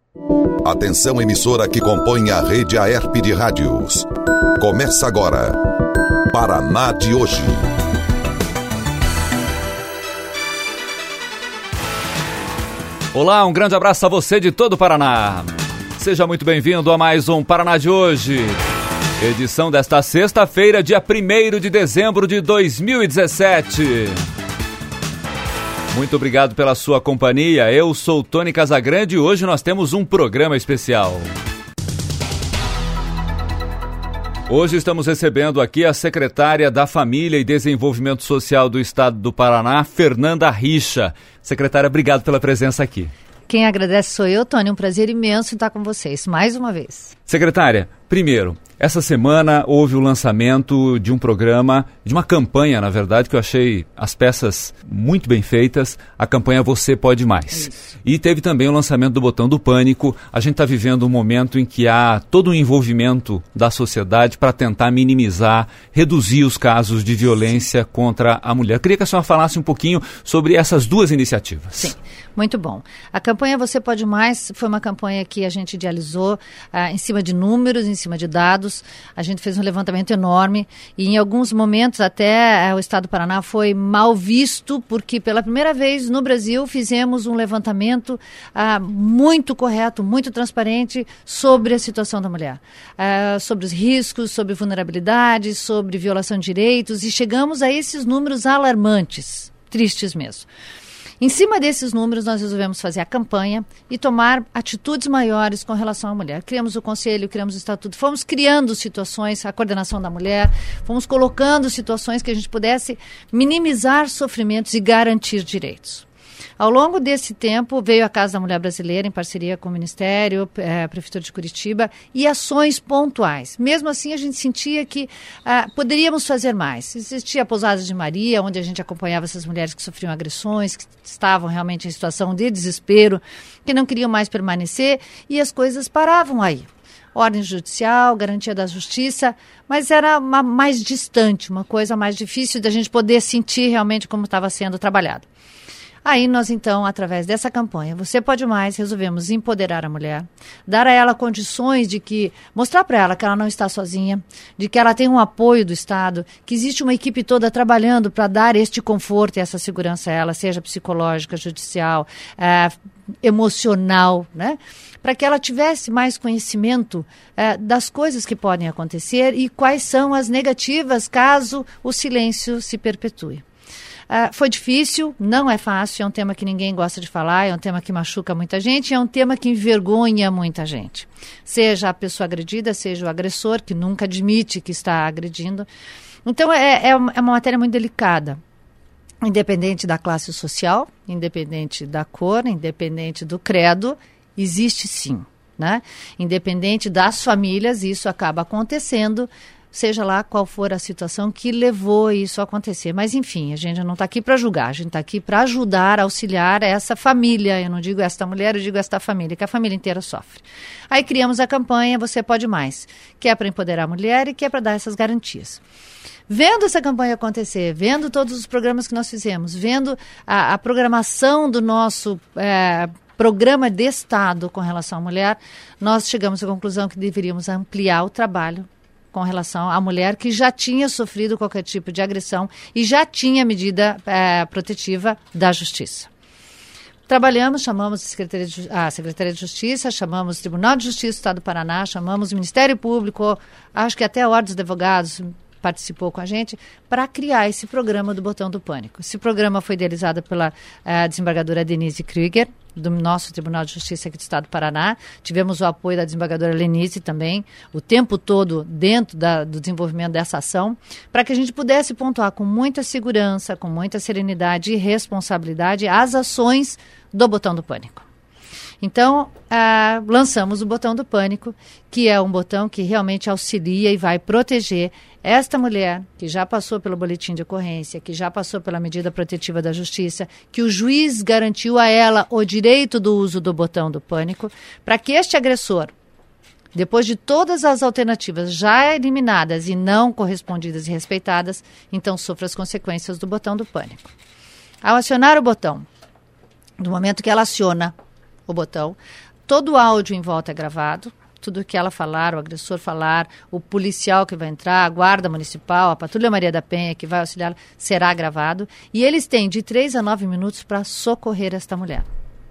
Atenção, emissora que compõe a rede AERP de rádios. Começa agora, Paraná de hoje. Olá, um grande abraço a você de todo o Paraná. Seja muito bem-vindo a mais um Paraná de hoje. Edição desta sexta-feira, dia 1º de dezembro de 2017. Muito obrigado pela sua companhia. Eu sou Tony Casagrande e hoje nós temos um programa especial. Hoje estamos recebendo aqui a secretária da Família e Desenvolvimento Social do Estado do Paraná, Fernanda Richa. Secretária, obrigado pela presença aqui. Quem agradece sou eu, Tony. Um prazer imenso estar com vocês, mais uma vez. Secretária, primeiro, essa semana houve o lançamento de um programa, de uma campanha, na verdade, que eu achei as peças muito bem feitas, a campanha Você Pode Mais. Isso. E teve também o lançamento do Botão do Pânico. A gente está vivendo um momento em que há todo um envolvimento da sociedade para tentar minimizar, reduzir os casos de violência contra a mulher. Eu queria que a senhora falasse um pouquinho sobre essas duas iniciativas. Sim, muito bom. A campanha Você Pode Mais foi uma campanha que a gente idealizou em cima de números, em cima de dados. A gente fez um levantamento enorme e em alguns momentos até o Estado do Paraná foi mal visto porque pela primeira vez no Brasil fizemos um levantamento muito correto, muito transparente sobre a situação da mulher, sobre os riscos, sobre vulnerabilidade, sobre violação de direitos e chegamos a esses números alarmantes, tristes mesmo. Em cima desses números, nós resolvemos fazer a campanha e tomar atitudes maiores com relação à mulher. Criamos o conselho, criamos o estatuto, fomos criando situações, a coordenação da mulher, fomos colocando situações que a gente pudesse minimizar sofrimentos e garantir direitos. Ao longo desse tempo, veio a Casa da Mulher Brasileira, em parceria com o Ministério, a Prefeitura de Curitiba, e ações pontuais. Mesmo assim, a gente sentia que poderíamos fazer mais. Existia a Pousada de Maria, onde a gente acompanhava essas mulheres que sofriam agressões, que estavam realmente em situação de desespero, que não queriam mais permanecer, e as coisas paravam aí. Ordem judicial, garantia da justiça, mas era mais distante, uma coisa mais difícil da gente poder sentir realmente como estava sendo trabalhado. Aí nós, então, através dessa campanha, Você Pode Mais, resolvemos empoderar a mulher, dar a ela condições de mostrar para ela que ela não está sozinha, de que ela tem um apoio do Estado, que existe uma equipe toda trabalhando para dar este conforto e essa segurança a ela, seja psicológica, judicial, emocional, né? Para que ela tivesse mais conhecimento das coisas que podem acontecer e quais são as negativas caso o silêncio se perpetue. Foi difícil, não é fácil, é um tema que ninguém gosta de falar, é um tema que machuca muita gente, é um tema que envergonha muita gente. Seja a pessoa agredida, seja o agressor, que nunca admite que está agredindo. Então, é uma matéria muito delicada, independente da classe social, independente da cor, independente do credo, existe sim, né? Independente das famílias, isso acaba acontecendo, seja lá qual for a situação que levou isso a acontecer. Mas, enfim, a gente não está aqui para julgar, a gente está aqui para ajudar, auxiliar essa família. Eu não digo esta mulher, eu digo esta família, que a família inteira sofre. Aí criamos a campanha Você Pode Mais, que é para empoderar a mulher e que é para dar essas garantias. Vendo essa campanha acontecer, vendo todos os programas que nós fizemos, vendo a programação do nosso programa de Estado com relação à mulher, nós chegamos à conclusão que deveríamos ampliar o trabalho com relação à mulher que já tinha sofrido qualquer tipo de agressão e já tinha medida protetiva da Justiça. Trabalhamos, chamamos a Secretaria de Justiça, chamamos o Tribunal de Justiça do Estado do Paraná, chamamos o Ministério Público, acho que até a Ordem dos Advogados participou com a gente, para criar esse programa do Botão do Pânico. Esse programa foi idealizado pela desembargadora Denise Krieger, do nosso Tribunal de Justiça aqui do Estado do Paraná. Tivemos o apoio da desembargadora Lenise também, o tempo todo dentro do desenvolvimento dessa ação, para que a gente pudesse pontuar com muita segurança, com muita serenidade e responsabilidade as ações do Botão do Pânico. Então, lançamos o Botão do Pânico, que é um botão que realmente auxilia e vai proteger esta mulher que já passou pelo boletim de ocorrência, que já passou pela medida protetiva da Justiça, que o juiz garantiu a ela o direito do uso do Botão do Pânico, para que este agressor, depois de todas as alternativas já eliminadas e não correspondidas e respeitadas, então sofra as consequências do Botão do Pânico. Ao acionar o botão, no momento que ela aciona o botão, todo o áudio em volta é gravado. Tudo que ela falar, o agressor falar, o policial que vai entrar, a guarda municipal, a Patrulha Maria da Penha que vai auxiliar, será gravado. E eles têm de 3 a 9 minutos para socorrer esta mulher.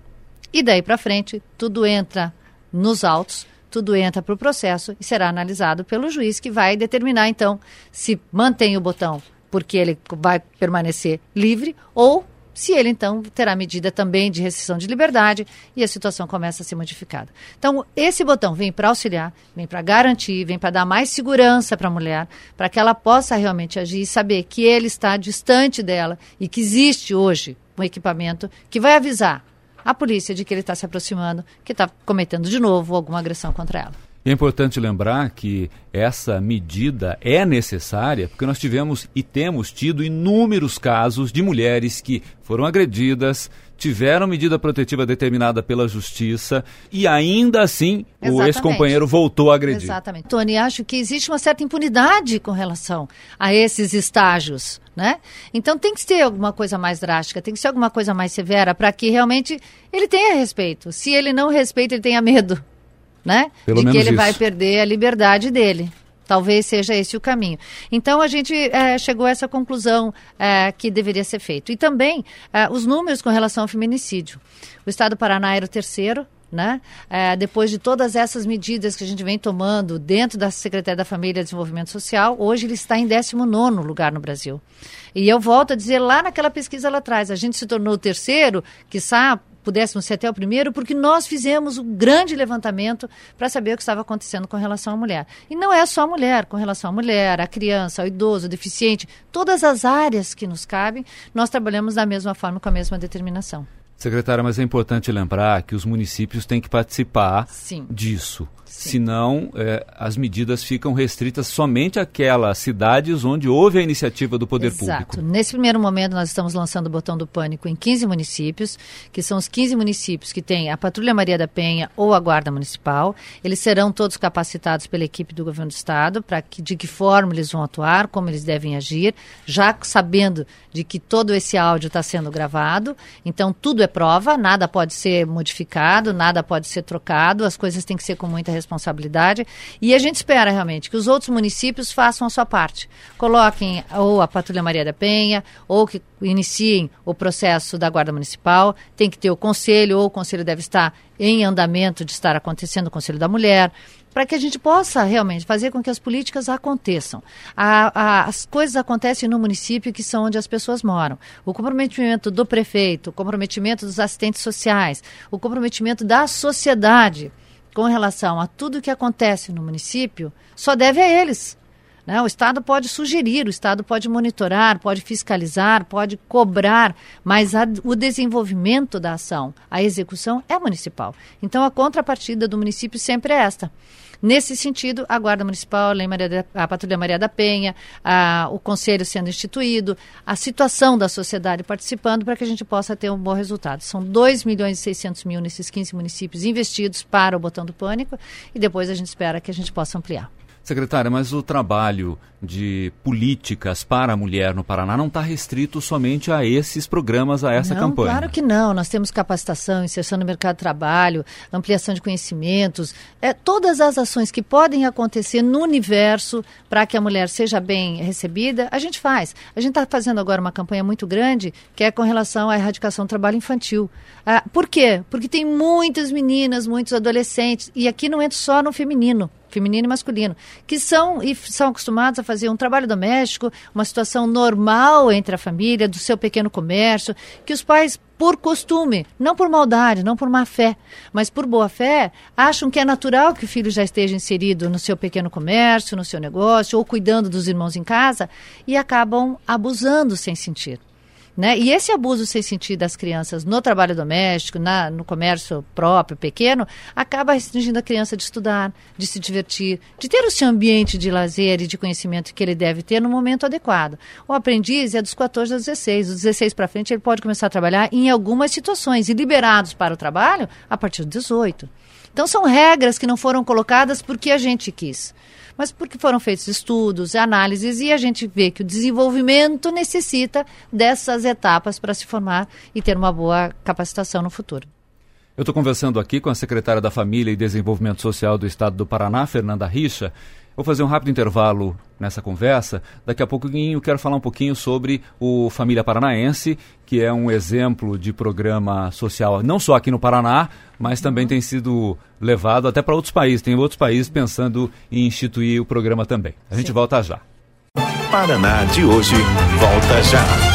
E daí para frente, tudo entra nos autos, tudo entra para o processo e será analisado pelo juiz, que vai determinar, então, se mantém o botão porque ele vai permanecer livre ou se ele, então, terá medida também de restrição de liberdade e a situação começa a ser modificada. Então, esse botão vem para auxiliar, vem para garantir, vem para dar mais segurança para a mulher, para que ela possa realmente agir e saber que ele está distante dela e que existe hoje um equipamento que vai avisar a polícia de que ele está se aproximando, que está cometendo de novo alguma agressão contra ela. É importante lembrar que essa medida é necessária porque nós tivemos e temos tido inúmeros casos de mulheres que foram agredidas, tiveram medida protetiva determinada pela justiça e ainda assim o ex-companheiro voltou a agredir. Exatamente. Tony, acho que existe uma certa impunidade com relação a esses estágios, né? Então tem que ter alguma coisa mais drástica, tem que ser alguma coisa mais severa para que realmente ele tenha respeito. Se ele não respeita, ele tenha medo. Né? Pelo de que ele isso. vai perder a liberdade dele. Talvez seja esse o caminho. Então, a gente chegou a essa conclusão que deveria ser feito. E também os números com relação ao feminicídio. O Estado do Paraná era o terceiro, né? Depois de todas essas medidas que a gente vem tomando dentro da Secretaria da Família e Desenvolvimento Social, hoje ele está em 19º lugar no Brasil. E eu volto a dizer, lá naquela pesquisa lá atrás, a gente se tornou o terceiro, quiçá pudéssemos ser até o primeiro, porque nós fizemos um grande levantamento para saber o que estava acontecendo com relação à mulher. E não é só a mulher, com relação à mulher, à criança, ao idoso, ao deficiente, todas as áreas que nos cabem, nós trabalhamos da mesma forma, com a mesma determinação. Secretária, mas é importante lembrar que os municípios têm que participar disso. Sim. Senão, as medidas ficam restritas somente àquelas cidades onde houve a iniciativa do poder público. Nesse primeiro momento, nós estamos lançando o botão do pânico em 15 municípios, que são os 15 municípios que têm a Patrulha Maria da Penha ou a Guarda Municipal. Eles serão todos capacitados pela equipe do Governo do Estado, de que forma eles vão atuar, como eles devem agir, já sabendo de que todo esse áudio está sendo gravado. Então, tudo é prova, nada pode ser modificado, nada pode ser trocado, as coisas têm que ser com muita responsabilidade, e a gente espera realmente que os outros municípios façam a sua parte, coloquem ou a Patrulha Maria da Penha, ou que iniciem o processo da Guarda Municipal, tem que ter o conselho, ou o conselho deve estar em andamento de estar acontecendo, o Conselho da Mulher, para que a gente possa realmente fazer com que as políticas aconteçam. As coisas acontecem no município, que são onde as pessoas moram. O comprometimento do prefeito, o comprometimento dos assistentes sociais, o comprometimento da sociedade com relação a tudo que acontece no município, só deve a eles. Né? O Estado pode sugerir, o Estado pode monitorar, pode fiscalizar, pode cobrar, mas o desenvolvimento da ação, a execução é municipal. Então, a contrapartida do município sempre é esta. Nesse sentido, a Guarda Municipal, a Patrulha Maria da Penha, o Conselho sendo instituído, a situação da sociedade participando para que a gente possa ter um bom resultado. São 2.600.000 nesses 15 municípios investidos para o botão do pânico e depois a gente espera que a gente possa ampliar. Secretária, mas o trabalho de políticas para a mulher no Paraná não está restrito somente a esses programas, a essa campanha? Claro que não. Nós temos capacitação, inserção no mercado de trabalho, ampliação de conhecimentos, todas as ações que podem acontecer no universo para que a mulher seja bem recebida, a gente faz. A gente está fazendo agora uma campanha muito grande, que é com relação à erradicação do trabalho infantil. Por quê? Porque tem muitas meninas, muitos adolescentes, e aqui não entra só no feminino e masculino, que são acostumados a fazer um trabalho doméstico, uma situação normal entre a família, do seu pequeno comércio, que os pais, por costume, não por maldade, não por má fé, mas por boa fé, acham que é natural que o filho já esteja inserido no seu pequeno comércio, no seu negócio, ou cuidando dos irmãos em casa, e acabam abusando sem sentir. Né? E esse abuso sem sentido das crianças no trabalho doméstico, no comércio próprio, pequeno, acaba restringindo a criança de estudar, de se divertir, de ter o seu ambiente de lazer e de conhecimento que ele deve ter no momento adequado. O aprendiz é dos 14 aos 16. Dos 16 para frente ele pode começar a trabalhar em algumas situações e liberados para o trabalho a partir dos 18. Então são regras que não foram colocadas porque a gente quis, mas porque foram feitos estudos, análises, e a gente vê que o desenvolvimento necessita dessas etapas para se formar e ter uma boa capacitação no futuro. Eu estou conversando aqui com a secretária da Família e Desenvolvimento Social do Estado do Paraná, Fernanda Richa. Vou fazer um rápido intervalo nessa conversa. Daqui a pouquinho quero falar um pouquinho sobre o Família Paranaense, que é um exemplo de programa social, não só aqui no Paraná, mas também tem sido levado até para outros países. Tem outros países pensando em instituir o programa também. A gente volta já. Paraná de hoje volta já.